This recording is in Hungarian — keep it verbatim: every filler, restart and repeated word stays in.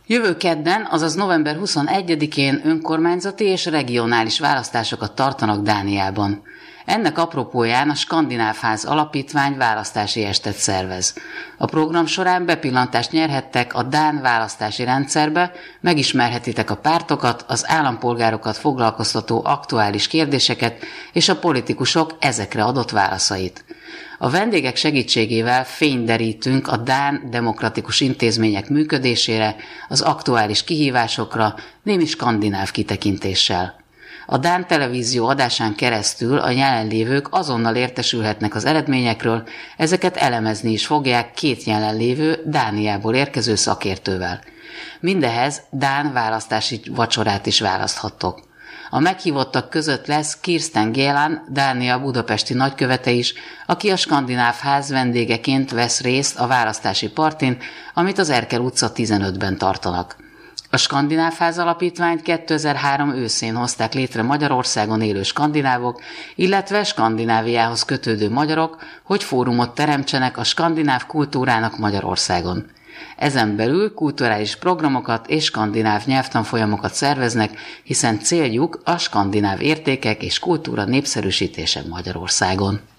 Jövő kedden, azaz november huszonegyedikén önkormányzati és regionális választásokat tartanak Dániában. Ennek apropóján a Skandináv Ház Alapítvány választási estet szervez. A program során bepillantást nyerhettek a dán választási rendszerbe, megismerhetitek a pártokat, az állampolgárokat foglalkoztató aktuális kérdéseket és a politikusok ezekre adott válaszait. A vendégek segítségével fényderítünk a dán demokratikus intézmények működésére, az aktuális kihívásokra, némi skandináv kitekintéssel. A dán televízió adásán keresztül a jelenlévők azonnal értesülhetnek az eredményekről, ezeket elemezni is fogják két jelenlévő Dániából érkező szakértővel. Mindehez dán választási vacsorát is választhattok. A meghívottak között lesz Kirsten Gélan, Dánia budapesti nagykövete is, aki a Skandináv Ház vendégeként vesz részt a választási partin, amit az Erkel utca tizenötben tartanak. A Skandináv Ház Alapítványt kétezer-három őszén hozták létre Magyarországon élő skandinávok, illetve Skandináviához kötődő magyarok, hogy fórumot teremtsenek a skandináv kultúrának Magyarországon. Ezen belül kulturális programokat és skandináv nyelvtanfolyamokat szerveznek, hiszen céljuk a skandináv értékek és kultúra népszerűsítése Magyarországon.